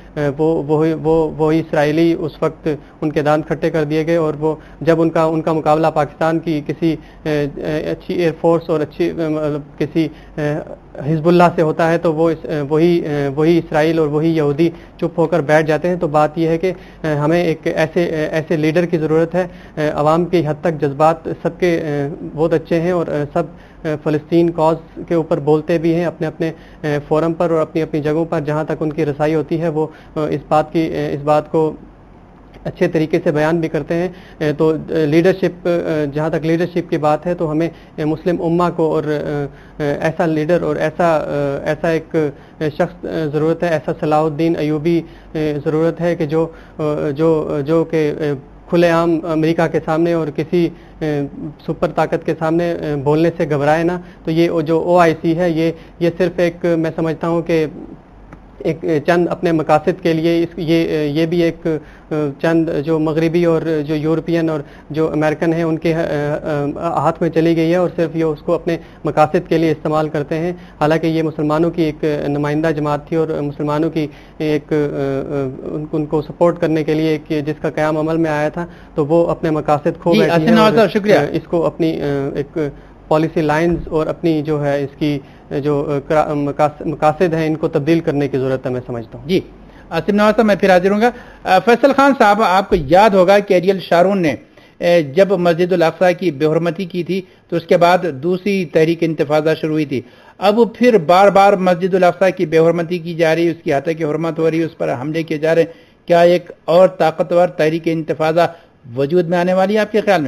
وہی اسرائیلی اس وقت ان کے دانت کھٹے کر دیے گئے، اور وہ جب ان کا مقابلہ پاکستان کی کسی اچھی ایئر فورس اور اچھی کسی حزب اللہ سے ہوتا ہے تو وہی اسرائیل اور وہی یہودی چپ ہو کر بیٹھ جاتے ہیں. تو بات یہ ہے کہ ہمیں ایک ایسے لیڈر کی ضرورت ہے. عوام کی حد تک جذبات سب کے بہت اچھے ہیں اور سب فلسطین کاز کے اوپر بولتے بھی ہیں اپنے اپنے فورم پر اور اپنی اپنی جگہوں پر جہاں تک ان کی رسائی ہوتی ہے وہ اس بات کو اچھے طریقے سے بیان بھی کرتے ہیں. تو لیڈرشپ، جہاں تک لیڈرشپ کی بات ہے تو ہمیں مسلم امہ کو اور ایسا لیڈر اور ایسا ایک شخص ضرورت ہے، ایسا صلاح الدین ایوبی ضرورت ہے کہ جو کہ کھلے عام امریکہ کے سامنے اور کسی سپر طاقت کے سامنے بولنے سے گھبرائے نہ. تو یہ جو OIC ہے یہ صرف ایک، میں سمجھتا ہوں کہ ایک چند اپنے مقاصد کے لیے یہ بھی ایک چند جو مغربی اور جو یورپین اور جو امریکن ہیں ان کے ہاتھ میں چلی گئی ہے اور صرف یہ اس کو اپنے مقاصد کے لیے استعمال کرتے ہیں. حالانکہ یہ مسلمانوں کی ایک نمائندہ جماعت تھی اور مسلمانوں کی ایک ان کو سپورٹ کرنے کے لیے جس کا قیام عمل میں آیا تھا، تو وہ اپنے مقاصد کھو بیٹھی ہے. شکریہ. اس کو اپنی ایک پالیسی لائنز اور اپنی جو ہے اس کی جو مقاصد ہیں ان کو تبدیل کرنے کی ضرورت ہے، میں سمجھتا ہوں. جی عاصم نواز صاحب، میں پھر حاضر ہوں گا. فیصل خان صاحب، آپ کو یاد ہوگا کہ ایریل شارون نے جب مسجد الاقصیٰ کی بے حرمتی کی تھی تو اس کے بعد دوسری تحریک انتفاضہ شروع ہوئی تھی. اب پھر بار بار مسجد الاقصیٰ کی بے حرمتی کی جا رہی ہے، اس کی حتیٰ کی حرمت ہو رہی ہے، اس پر حملے کیے جا رہے ہیں. کیا ایک اور طاقتور تحریک انتفاضہ وجود میں آنے والی ہے آپ کے خیال میں؟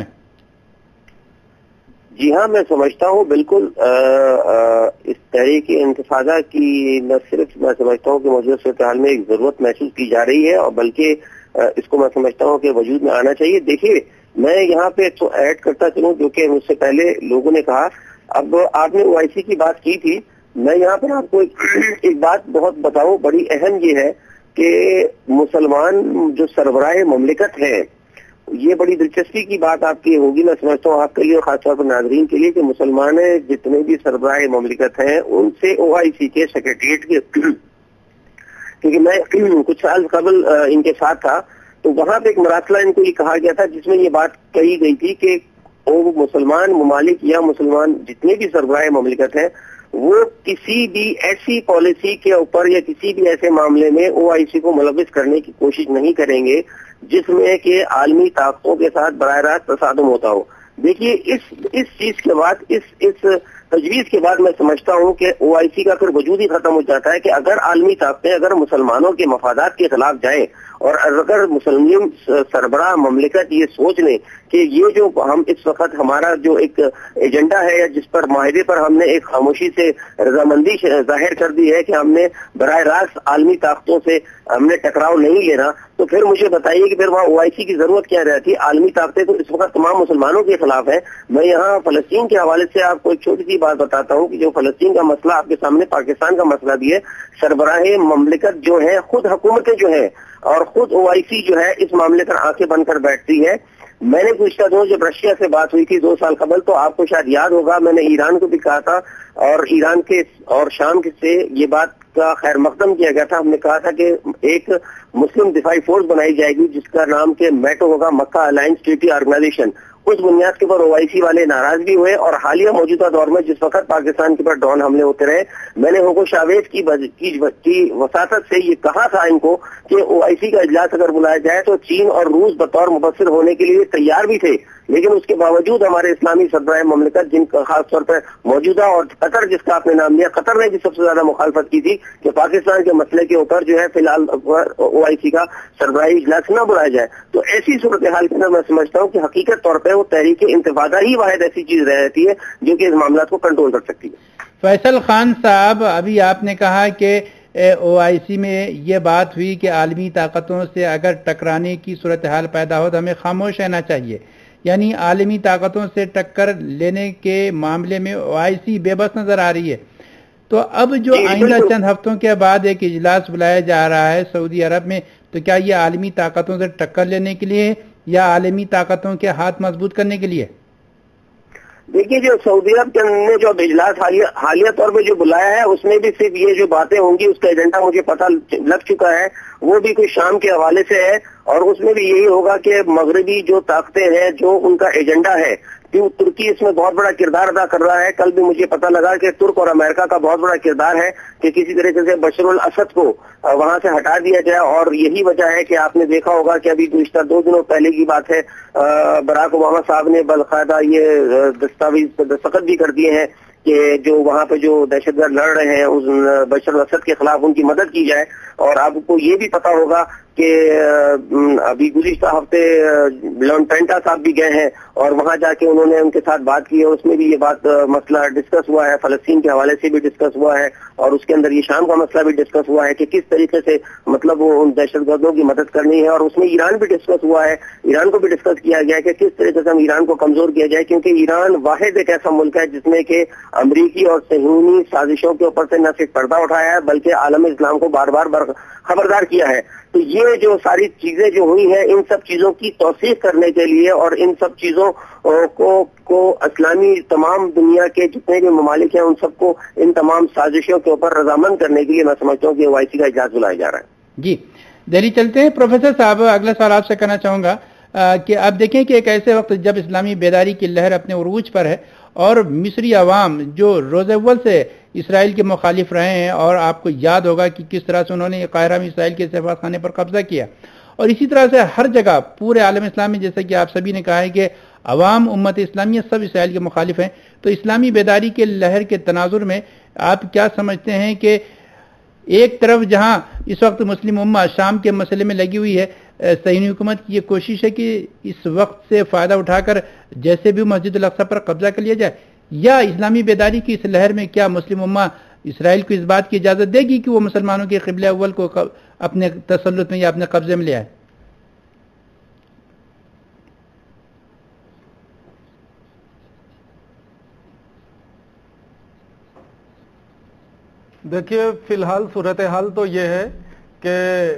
جی ہاں، میں سمجھتا ہوں بالکل اس تحریک انتفاضہ کی نہ صرف میں سمجھتا ہوں کہ موجودہ صورتحال میں ایک ضرورت محسوس کی جا رہی ہے اور بلکہ اس کو میں سمجھتا ہوں کہ وجود میں آنا چاہیے. دیکھیے، میں یہاں پہ تو ایڈ کرتا چلوں کیونکہ مجھ سے پہلے لوگوں نے کہا. اب آپ نے OIC کی بات کی تھی، میں یہاں پر آپ کو ایک بات بہت بتاؤں، بڑی اہم یہ ہے کہ مسلمان جو سربراہ مملکت ہے، یہ بڑی دلچسپی کی بات آپ کی ہوگی، میں سمجھتا ہوں آپ کے لیے اور خاص طور پر ناظرین کے لیے، کہ مسلمان جتنے بھی سربراہ مملکت ہیں ان سے OIC کے سیکریٹریٹ کے، کیونکہ میں کچھ سال قبل ان کے ساتھ تھا تو وہاں پہ ایک مراسلہ ان کو یہ کہا گیا تھا جس میں یہ بات کہی گئی تھی کہ وہ مسلمان ممالک یا مسلمان جتنے بھی سربراہ مملکت ہیں وہ کسی بھی ایسی پالیسی کے اوپر یا کسی بھی ایسے معاملے میں OIC کو ملوث کرنے کی کوشش نہیں کریں گے جس میں کہ عالمی طاقتوں کے ساتھ براہ راست تصادم ہوتا ہو. دیکھیے، اس چیز کے بعد اس تجویز کے بعد میں سمجھتا ہوں کہ OIC کا پھر وجود ہی ختم ہو جاتا ہے کہ اگر عالمی طاقتیں اگر مسلمانوں کے مفادات کے خلاف جائیں اور اگر مسلم سربراہ مملکت یہ سوچ لیں کہ یہ جو ہم اس وقت ہمارا جو ایک ایجنڈا ہے یا جس پر معاہدے پر ہم نے ایک خاموشی سے رضامندی ظاہر کر دی ہے کہ ہم نے براہ راست عالمی طاقتوں سے ہم نے ٹکراؤ نہیں لینا، تو پھر مجھے بتائیے کہ پھر وہاں OIC کی ضرورت کیا رہتی ہے؟ عالمی طاقتیں تو اس وقت تمام مسلمانوں کے خلاف ہیں. میں یہاں فلسطین کے حوالے سے آپ کو ایک چھوٹی سی بات بتاتا ہوں کہ جو فلسطین کا مسئلہ آپ کے سامنے پاکستان کا مسئلہ بھی ہے. سربراہ مملکت جو ہے، خود حکومتیں جو ہیں اور خود OIC جو ہے اس معاملے پر آنکھیں بند کر بیٹھتی ہے. میں نے پوچھتا تھا جب رشیا سے بات ہوئی تھی 2 سال قبل، تو آپ کو شاید یاد ہوگا میں نے ایران کو بھی کہا تھا اور ایران کے اور شام سے یہ بات کا خیر مقدم کیا گیا تھا. ہم نے کہا تھا کہ ایک مسلم دفاعی فورس بنائی جائے گی جس کا نام کہ میٹو ہوگا، مکہ الائنس ٹریٹی آرگنائزیشن. اس بنیاد کے پر OIC والے ناراض بھی ہوئے اور حالیہ موجودہ دور میں جس وقت پاکستان کے پر ڈرون حملے ہوتے رہے، میں نے ہوگو شاویز کی وساطت سے یہ کہا تھا ان کو کہ OIC کا اجلاس اگر بلایا جائے تو چین اور روس بطور مبصر ہونے کے لیے تیار بھی تھے، لیکن اس کے باوجود ہمارے اسلامی سربراہ مملکت جن کا خاص طور پر موجودہ اور قطر جس کا آپ نے نام لیا، قطر نے بھی سب سے زیادہ مخالفت کی تھی کہ پاکستان کے مسئلے کے اوپر جو ہے فی الحال OIC کا سربراہی اجلاس نہ بلایا جائے. تو ایسی صورتحال کے اندر میں سمجھتا ہوں کہ حقیقت طور پہ وہ تحریک انتفاضہ ہی واحد ایسی چیز رہتی ہے جو کہ اس معاملات کو کنٹرول کر سکتی ہے. فیصل خان صاحب، ابھی آپ نے کہا کہ OIC میں یہ بات ہوئی کہ عالمی طاقتوں سے اگر ٹکرانے کی صورتحال پیدا ہو تو ہمیں خاموش رہنا چاہیے، یعنی عالمی طاقتوں سے ٹکر لینے کے معاملے میں OIC بے بس نظر آ رہی ہے. تو اب جو آئندہ چند ہفتوں کے بعد ایک اجلاس بلایا جا رہا ہے سعودی عرب میں، تو کیا یہ عالمی طاقتوں سے ٹکر لینے کے لیے یا عالمی طاقتوں کے ہاتھ مضبوط کرنے کے لیے؟ دیکھیے، جو سعودی عرب نے جو اجلاس حالیہ طور پہ جو بلایا ہے اس میں بھی صرف یہ جو باتیں ہوں گی اس کا ایجنڈا مجھے پتہ لگ چکا ہے، وہ بھی کوئی شام کے حوالے سے ہے اور اس میں بھی یہی ہوگا کہ مغربی جو طاقتیں ہیں جو ان کا ایجنڈا ہے ترکی اس میں بہت بڑا کردار ادا کر رہا ہے. کل بھی مجھے پتہ لگا کہ ترک اور امریکہ کا بہت بڑا کردار ہے کہ کسی طریقے سے بشر الاسد کو وہاں سے ہٹا دیا جائے. اور یہی وجہ ہے کہ آپ نے دیکھا ہوگا کہ ابھی گزشتہ 2 دنوں پہلے کی بات ہے، براک اوباما صاحب نے باقاعدہ یہ دستاویز دستخط بھی کر دیے ہیں کہ جو وہاں پہ جو دہشت گرد لڑ رہے ہیں اس بشر الاسد کے خلاف ان کی مدد کی جائے. اور آپ کو یہ بھی پتا ہوگا کہ ابھی گزشتہ ہفتے لون پینٹا صاحب بھی گئے ہیں اور وہاں جا کے انہوں نے ان کے ساتھ بات کی، اور اس میں بھی یہ بات مسئلہ ڈسکس ہوا ہے، فلسطین کے حوالے سے بھی ڈسکس ہوا ہے، اور اس کے اندر یہ شام کا مسئلہ بھی ڈسکس ہوا ہے کہ کس طریقے سے مطلب وہ ان دہشت گردوں کی مدد کرنی ہے. اور اس میں ایران بھی ڈسکس ہوا ہے، ایران کو بھی ڈسکس کیا گیا ہے کہ کس طریقے سے ہم ایران کو کمزور کیا جائے، کیونکہ ایران واحد ایک ایسا ملک ہے جس نے کہ امریکی اور صہیونی سازشوں کے اوپر سے نہ صرف پردہ اٹھایا ہے بلکہ عالم اسلام کو بار بار خبردار کیا ہے. تو یہ جو ساری چیزیں جو ہوئی ہیں ان سب چیزوں کی توثیق کرنے کے لیے اور ان سب چیزوں کو اسلامی تمام دنیا کے جتنے بھی ممالک ہیں ان سب کو ان تمام سازشوں کے اوپر رضامند کرنے کے لیے میں سمجھتا ہوں کہ OIC کا اجلاس بلایا جا رہا ہے. جی دہلی چلتے ہیں. پروفیسر صاحب اگلا سوال آپ سے کرنا چاہوں گا کہ آپ دیکھیں کہ ایک ایسے وقت جب اسلامی بیداری کی لہر اپنے عروج پر ہے اور مصری عوام جو روز اول سے اسرائیل کے مخالف رہے ہیں، اور آپ کو یاد ہوگا کہ کس طرح سے انہوں نے قاہرہ میں اسرائیل کے سفارت خانے پر قبضہ کیا، اور اسی طرح سے ہر جگہ پورے عالم اسلام میں جیسا کہ آپ سبھی نے کہا ہے کہ عوام امت اسلامیہ سب اسرائیل کے مخالف ہیں. تو اسلامی بیداری کے لہر کے تناظر میں آپ کیا سمجھتے ہیں کہ ایک طرف جہاں اس وقت مسلم امہ شام کے مسئلے میں لگی ہوئی ہے، صہیونی حکومت کی یہ کوشش ہے کہ اس وقت سے فائدہ اٹھا کر جیسے بھی مسجد الاقصی پر قبضہ کر لیا جائے، یا اسلامی بیداری کی اس لہر میں کیا مسلم امہ اسرائیل کو اس بات کی اجازت دے گی کہ وہ مسلمانوں کے قبلہ اول کو اپنے تسلط میں یا اپنے قبضے میں لے آئے؟ دیکھیے فی الحال صورتحال تو یہ ہے کہ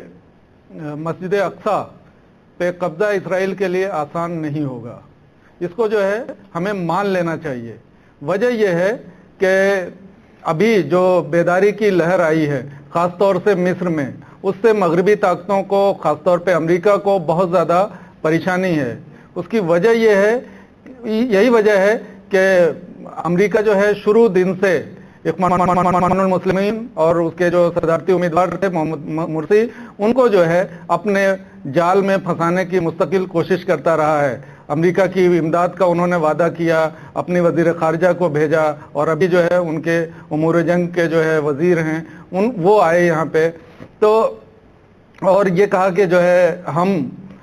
مسجد اقصی پہ قبضہ اسرائیل کے لیے آسان نہیں ہوگا. اس کو جو ہے ہمیں مان لینا چاہیے. وجہ یہ ہے کہ ابھی جو بیداری کی لہر آئی ہے خاص طور سے مصر میں، اس سے مغربی طاقتوں کو خاص طور پہ امریکہ کو بہت زیادہ پریشانی ہے. اس کی وجہ یہ ہے، یہی وجہ ہے کہ امریکہ جو ہے شروع دن سے اخوان المسلمین اور اس کے جو صدارتی امیدوار تھے محمد مرسی، ان کو جو ہے اپنے جال میں پھنسانے کی مستقل کوشش کرتا رہا ہے. امریکہ کی امداد کا انہوں نے وعدہ کیا، اپنی وزیر خارجہ کو بھیجا، اور ابھی جو ہے ان کے امور جنگ کے جو ہے وزیر ہیں وہ آئے یہاں پہ، تو اور یہ کہا کہ جو ہے ہم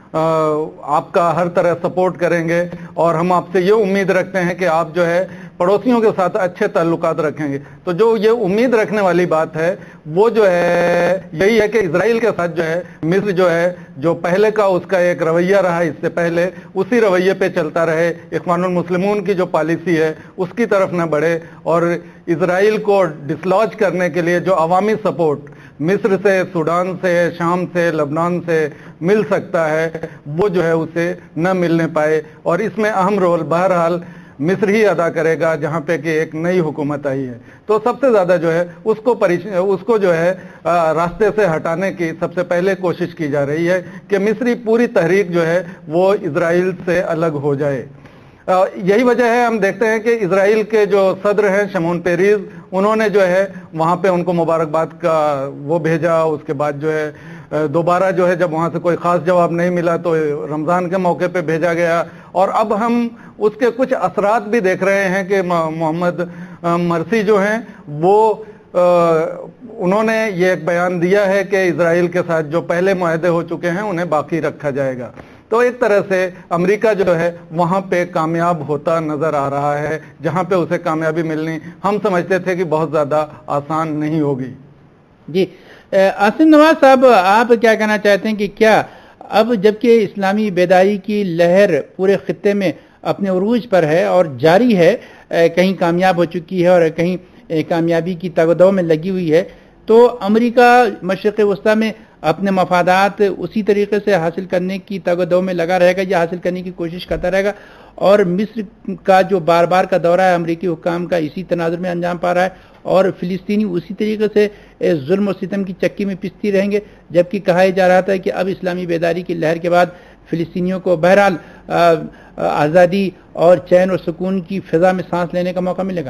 آپ کا ہر طرح سپورٹ کریں گے، اور ہم آپ سے یہ امید رکھتے ہیں کہ آپ جو ہے پڑوسیوں کے ساتھ اچھے تعلقات رکھیں گے. تو جو یہ امید رکھنے والی بات ہے وہ جو ہے یہی ہے کہ اسرائیل کے ساتھ جو ہے مصر جو ہے جو پہلے کا اس کا ایک رویہ رہا اس سے پہلے، اسی رویے پہ چلتا رہے. اخوان المسلمون کی جو پالیسی ہے اس کی طرف نہ بڑھے، اور اسرائیل کو ڈسلوج کرنے کے لیے جو عوامی سپورٹ مصر سے، سوڈان سے، شام سے، لبنان سے مل سکتا ہے وہ جو ہے اسے نہ ملنے پائے. اور اس میں اہم رول بہرحال مصر ہی ادا کرے گا جہاں پہ کہ ایک نئی حکومت آئی ہے. تو سب سے زیادہ جو ہے اس کو جو ہے راستے سے ہٹانے کی سب سے پہلے کوشش کی جا رہی ہے کہ مصری پوری تحریک جو ہے وہ اسرائیل سے الگ ہو جائے. یہی وجہ ہے، ہم دیکھتے ہیں کہ اسرائیل کے جو صدر ہیں شمعون پیریز، انہوں نے جو ہے وہاں پہ ان کو مبارکباد کا وہ بھیجا. اس کے بعد جو ہے دوبارہ جو ہے جب وہاں سے کوئی خاص جواب نہیں ملا تو رمضان کے موقع پہ بھیجا گیا. اور اب ہم اس کے کچھ اثرات بھی دیکھ رہے ہیں کہ محمد مرسی جو ہیں وہ انہوں نے یہ ایک بیان دیا ہے کہ اسرائیل کے ساتھ جو پہلے معاہدے ہو چکے ہیں انہیں باقی رکھا جائے گا. تو ایک طرح سے امریکہ جو ہے وہاں پہ کامیاب ہوتا نظر آ رہا ہے، جہاں پہ اسے کامیابی ملنی ہم سمجھتے تھے کہ بہت زیادہ آسان نہیں ہوگی. جی عاصم نواز صاحب، آپ کیا کہنا چاہتے ہیں کہ کیا اب جبکہ اسلامی بیداری کی لہر پورے خطے میں اپنے عروج پر ہے اور جاری ہے، کہیں کامیاب ہو چکی ہے اور کہیں کامیابی کی تگدو میں لگی ہوئی ہے، تو امریکہ مشرق وسطیٰ میں اپنے مفادات اسی طریقے سے حاصل کرنے کی تگدو میں لگا رہے گا یا حاصل کرنے کی کوشش کرتا رہے گا، اور مصر کا جو بار بار کا دورہ ہے امریکی حکام کا اسی تناظر میں انجام پا رہا ہے، اور فلسطینی اسی طریقے سے ظلم و ستم کی چکی میں پستی رہیں گے، جبکہ کہا جا رہا تھا کہ اب اسلامی بیداری کی لہر کے بعد فلسطینیوں کو بہرحال آزادی اور چین اور سکون کی فضا میں سانس لینے کا موقع ملے گا؟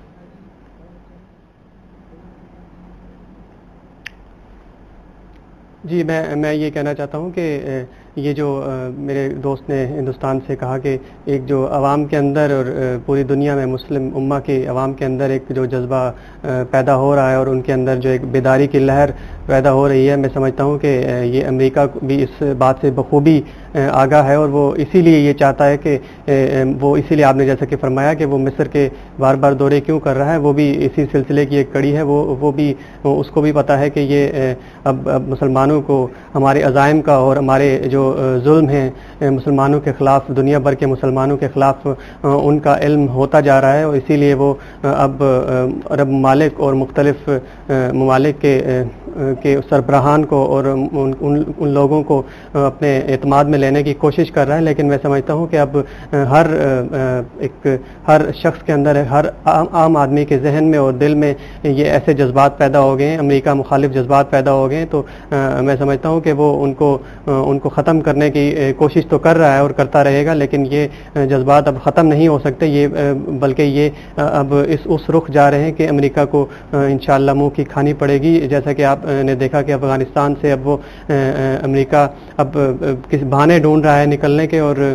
جی میں یہ کہنا چاہتا ہوں کہ یہ جو میرے دوست نے ہندوستان سے کہا کہ ایک جو عوام کے اندر اور پوری دنیا میں مسلم امہ کے عوام کے اندر ایک جو جذبہ پیدا ہو رہا ہے اور ان کے اندر جو ایک بیداری کی لہر پیدا ہو رہی ہے، میں سمجھتا ہوں کہ یہ امریکہ بھی اس بات سے بخوبی آگاہ ہے اور وہ اسی لیے یہ چاہتا ہے کہ وہ اسی لیے آپ نے جیسا کہ فرمایا کہ وہ مصر کے بار بار دورے کیوں کر رہا ہے، وہ بھی اسی سلسلے کی ایک کڑی ہے۔ وہ بھی اس کو بھی پتہ ہے کہ یہ اب مسلمانوں کو ہمارے عزائم کا اور ہمارے جو ظلم ہیں مسلمانوں کے خلاف، دنیا بھر کے مسلمانوں کے خلاف ان کا علم ہوتا جا رہا ہے، اور اسی لیے وہ اب عرب ممالک اور مختلف ممالک کے سربراہان کو اور ان لوگوں کو اپنے اعتماد میں لینے کی کوشش کر رہا ہے۔ لیکن میں سمجھتا ہوں کہ اب ہر شخص کے اندر، ہر عام آدمی کے ذہن میں اور دل میں یہ ایسے جذبات پیدا ہو گئے ہیں، امریکہ مخالف جذبات پیدا ہو گئے ہیں، تو میں سمجھتا ہوں کہ وہ ان کو ختم کرنے کی کوشش تو کر رہا ہے اور کرتا رہے گا، لیکن یہ جذبات اب ختم نہیں ہو سکتے، بلکہ یہ اب اس رخ جا رہے ہیں کہ امریکہ کو انشاءاللہ منہ کی کھانی پڑے گی۔ جیسا کہ آپ نے دیکھا کہ افغانستان سے اب وہ امریکہ اب کس بہانے ڈھونڈ رہا ہے نکلنے کے، اور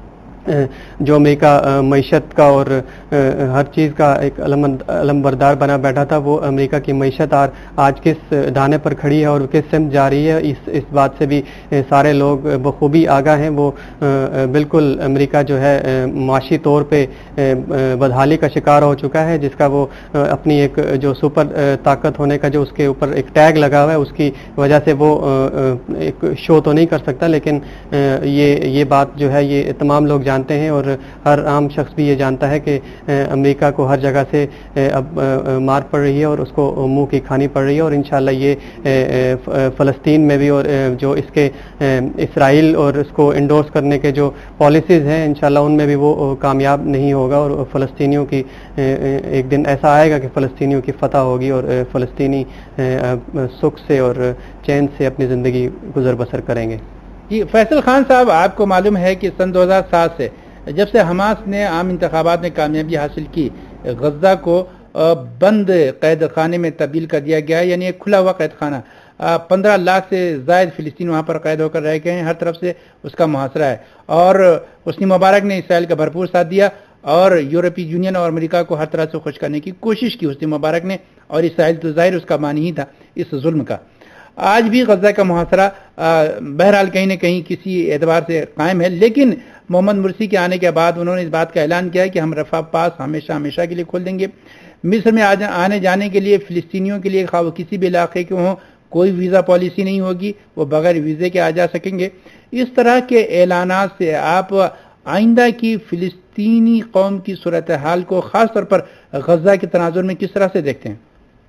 جو امریکہ معیشت کا اور ہر چیز کا ایک علم بردار بنا بیٹھا تھا، وہ امریکہ کی معیشت آج کس دھانے پر کھڑی ہے اور کس سمت جا رہی ہے، اس بات سے بھی سارے لوگ بخوبی آگاہ ہیں۔ وہ بالکل امریکہ جو ہے معاشی طور پہ بدحالی کا شکار ہو چکا ہے، جس کا وہ اپنی ایک جو سپر طاقت ہونے کا جو اس کے اوپر ایک ٹیگ لگا ہوا ہے، اس کی وجہ سے وہ ایک شو تو نہیں کر سکتا، لیکن یہ بات جو ہے یہ تمام لوگ جانتے ہیں، اور ہر عام شخص بھی یہ جانتا ہے کہ امریکہ کو ہر جگہ سے اب مار پڑ رہی ہے اور اس کو منہ کی کھانی پڑ رہی ہے، اور انشاءاللہ یہ فلسطین میں بھی، اور جو اس کے اسرائیل اور اس کو انڈورس کرنے کے جو پالیسیز ہیں انشاءاللہ ان میں بھی وہ کامیاب نہیں ہوگا، اور فلسطینیوں کی ایک دن ایسا آئے گا کہ فلسطینیوں کی فتح ہوگی اور فلسطینی سکھ سے اور چین سے اپنی زندگی گزر بسر کریں گے۔ جی فیصل خان صاحب، آپ کو معلوم ہے کہ سن 2007 سے جب سے حماس نے عام انتخابات میں کامیابی حاصل کی، غزہ کو بند قید خانے میں تبدیل کر دیا گیا، یعنی ایک کھلا ہوا قید خانہ۔ 15 لاکھ سے زائد فلسطین وہاں پر قید ہو کر رہ گئے ہیں، ہر طرف سے اس کا محاصرہ ہے، اور حسنی مبارک نے اسرائیل کا بھرپور ساتھ دیا، اور یورپی یونین اور امریکہ کو ہر طرح سے خوش کرنے کی کوشش کی حسنی مبارک نے، اور اسرائیل تو ظاہر اس کا مانی ہی تھا اس ظلم کا۔ آج بھی غزہ کا محاصرہ بہرحال کہیں نہ کہیں کسی اعتبار سے قائم ہے، لیکن محمد مرسی کے آنے کے بعد انہوں نے اس بات کا اعلان کیا ہے کہ ہم رفح پاس ہمیشہ کے لیے کھول دیں گے۔ مصر میں آنے جانے کے لیے فلسطینیوں کے لیے خواہ کسی بھی علاقے کے ہوں کوئی ویزا پالیسی نہیں ہوگی، وہ بغیر ویزے کے آ جا سکیں گے۔ اس طرح کے اعلانات سے آپ آئندہ کی فلسطینی قوم کی صورتحال کو خاص طور پر غزہ کے تناظر میں کس طرح سے دیکھتے ہیں؟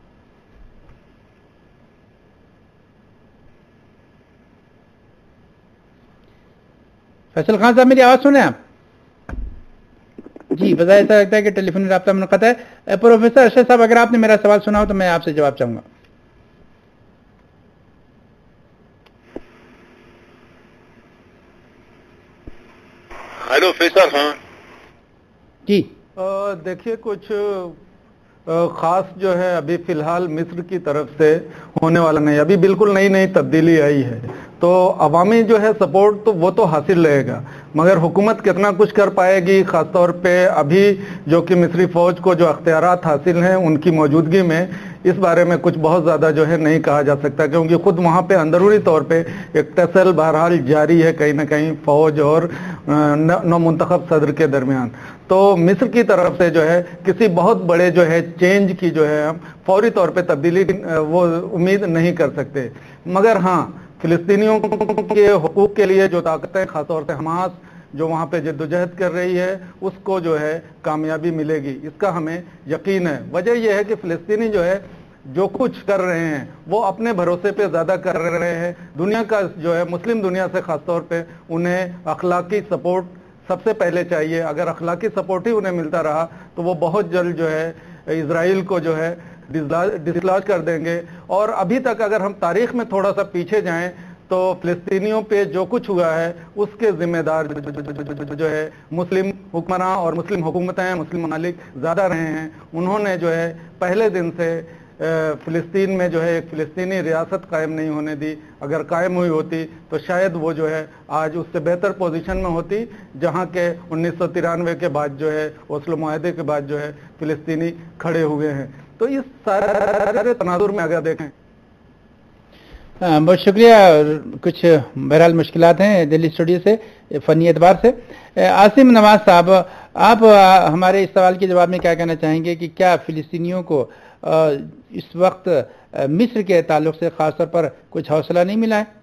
فیصل خان صاحب میری آواز سنیں آپ؟ جی بظاہر ایسا لگتا ہے کہ ٹیلی فونی رابطہ منقطع ہے۔ پروفیسر ارشد صاحب، اگر آپ نے میرا سوال سنا ہو تو میں آپ سے جواب چاہوں گا۔ ہیلو فیصل خان جی دیکھیے، کچھ خاص جو ہے ابھی فی الحال مصر کی طرف سے ہونے والا نہیں، ابھی بالکل نئی تبدیلی آئی ہے، تو عوامی جو ہے سپورٹ تو وہ تو حاصل رہے گا، مگر حکومت کتنا کچھ کر پائے گی، خاص طور پہ ابھی جو کہ مصری فوج کو جو اختیارات حاصل ہیں ان کی موجودگی میں، اس بارے میں کچھ بہت زیادہ جو ہے نہیں کہا جا سکتا، کیونکہ خود وہاں پہ اندرونی طور پہ ایک ٹسل بہرحال جاری ہے کہیں نہ کہیں فوج اور نو منتخب صدر کے درمیان۔ تو مصر کی طرف سے جو ہے کسی بہت بڑے جو ہے چینج کی جو ہے ہم فوری طور پہ تبدیلی وہ امید نہیں کر سکتے، مگر ہاں فلسطینیوں کے حقوق کے لیے جو طاقتیں خاص طور سے حماس جو وہاں پہ جدوجہد کر رہی ہے اس کو جو ہے کامیابی ملے گی، اس کا ہمیں یقین ہے۔ وجہ یہ ہے کہ فلسطینی جو ہے جو کچھ کر رہے ہیں وہ اپنے بھروسے پہ زیادہ کر رہے ہیں، دنیا کا جو ہے مسلم دنیا سے خاص طور پہ انہیں اخلاقی سپورٹ سب سے پہلے چاہیے۔ اگر اخلاقی سپورٹ ہی انہیں ملتا رہا تو وہ بہت جلد جو ہے اسرائیل کو جو ہے ڈسلاج کر دیں گے۔ اور ابھی تک اگر ہم تاریخ میں تھوڑا سا پیچھے جائیں تو فلسطینیوں پہ جو کچھ ہوا ہے اس کے ذمہ دار جو ہے مسلم حکمراں اور مسلم حکومتیں، مسلم ممالک زیادہ رہے ہیں. انہوں نے جو ہے پہلے دن سے فلسطین میں جو ہے ایک فلسطینی ریاست قائم نہیں ہونے دی. اگر قائم ہوئی ہوتی تو شاید وہ جو ہے آج اس سے بہتر پوزیشن میں ہوتی جہاں کے 1993 کے بعد جو ہے اوسلو معاہدے کے بعد جو ہے فلسطینی کھڑے ہوئے ہیں. تو اس سارے تناظر میں اگر دیکھیں. بہت شکریہ. کچھ بہرحال مشکلات ہیں دلی اسٹوڈیو سے فنی اعتبار سے. عاصم نواز صاحب، آپ ہمارے اس سوال کے جواب میں کیا کہنا چاہیں گے کہ کیا فلسطینیوں کو اس وقت مصر کے تعلق سے خاص طور پر کچھ حوصلہ نہیں ملا ہے؟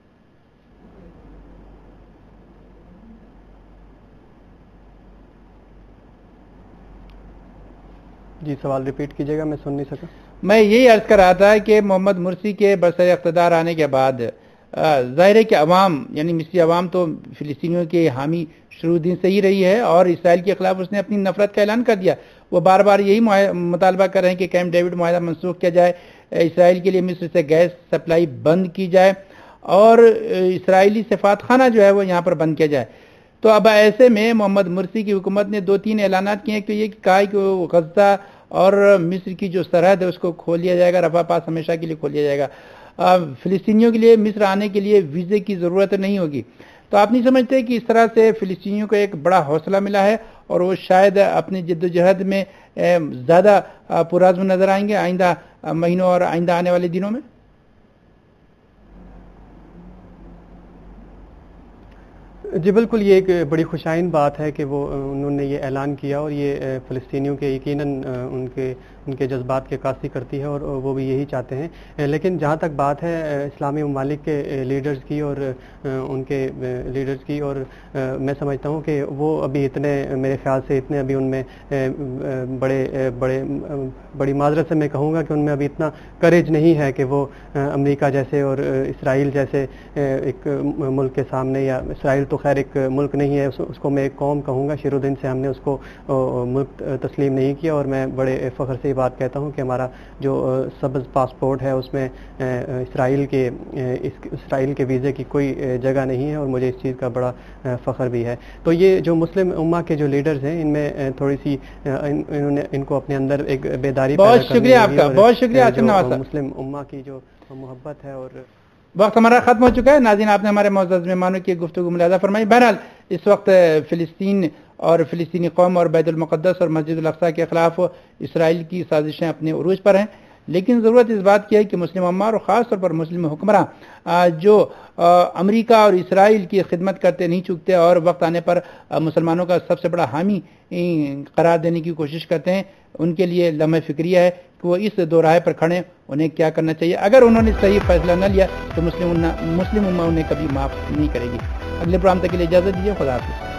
جی سوال ریپیٹ کیجیے گا، میں سن نہیں سکا. میں یہی عرض کر رہا تھا کہ محمد مرسی کے برسر اقتدار آنے کے بعد ظاہر ہے کہ عوام یعنی مصری عوام تو فلسطینیوں کے حامی شروع دن سے ہی رہی ہے اور اسرائیل کے خلاف اس نے اپنی نفرت کا اعلان کر دیا. وہ بار بار یہی مطالبہ کر رہے ہیں کہ کیمپ ڈیوڈ معاہدہ منسوخ کیا جائے، اسرائیل کے لیے مصر سے گیس سپلائی بند کی جائے اور اسرائیلی سفارت خانہ جو ہے وہ یہاں پر بند کیا جائے. تو اب ایسے میں محمد مرسی کی حکومت نے 2-3 اعلانات کیے. ایک تو یہ کہا کہ وہ غزہ اور مصر کی جو سرحد ہے اس کو کھول دیا جائے گا، رفح پاس ہمیشہ کے لیے کھول دیا جائے گا. فلسطینیوں کے لیے مصر آنے کے لیے ویزے کی ضرورت نہیں ہوگی. تو آپ نہیں سمجھتے کہ اس طرح سے فلسطینیوں کو ایک بڑا حوصلہ ملا ہے اور وہ شاید اپنی جد و جہد میں زیادہ پرعزم نظر آئیں گے آئندہ مہینوں اور آئندہ آنے والے دنوں میں؟ جی بالکل، یہ ایک بڑی خوشائن بات ہے کہ وہ انہوں نے یہ اعلان کیا اور یہ فلسطینیوں کے یقیناً ان کے جذبات کی عکاسی کرتی ہے اور وہ بھی یہی چاہتے ہیں. لیکن جہاں تک بات ہے اسلامی ممالک کے لیڈرز کی اور ان کے لیڈرز کی، اور میں سمجھتا ہوں کہ وہ ابھی اتنے میرے خیال سے اتنے ابھی ان میں بڑی معذرت سے میں کہوں گا کہ ان میں ابھی اتنا کریج نہیں ہے کہ وہ امریکہ جیسے اور اسرائیل جیسے ایک ملک کے سامنے، یا اسرائیل تو خیر ایک ملک نہیں ہے، اس کو میں ایک قوم کہوں گا. شروع دن سے ہم نے اس کو ملک تسلیم نہیں کیا اور میں بڑے فخر سے یہ بات کہتا ہوں کہ ہمارا جو سبز پاسپورٹ ہے اس میں اسرائیل کے ویزے کی کوئی جگہ نہیں ہے اور مجھے اس چیز کا بڑا فخر بھی ہے. تو یہ جو مسلم امہ کے جو لیڈرز ہیں ان میں تھوڑی سی انہوں نے ان کو اپنے اندر ایک بیداری پیدا کرنی ہے. بہت شکریہ آپ کا، بہت شکریہ عاصم نواز صاحب. مسلم امہ کی جو محبت ہے اور وقت ہمارا ختم ہو چکا ہے. ناظرین، آپ نے ہمارے معزز مہمانوں کی گفتگو ملاحظہ فرمائی. بہرحال اس وقت فلسطین اور فلسطینی قوم اور بیت المقدس اور مسجد الاقصی کے خلاف اسرائیل کی سازشیں اپنے عروج پر ہیں، لیکن ضرورت اس بات کی ہے کہ مسلم امہ اور خاص طور پر مسلم حکمراں جو امریکہ اور اسرائیل کی خدمت کرتے نہیں چکتے اور وقت آنے پر مسلمانوں کا سب سے بڑا حامی قرار دینے کی کوشش کرتے ہیں، ان کے لیے لمحہ فکریہ ہے کہ وہ اس دو راہ پر کھڑے، انہیں کیا کرنا چاہیے. اگر انہوں نے صحیح فیصلہ نہ لیا تو مسلم امہ انہیں کبھی معاف نہیں کرے گی. اگلے پروگرام تک کے لیے اجازت دیجیے. خدا حافظ.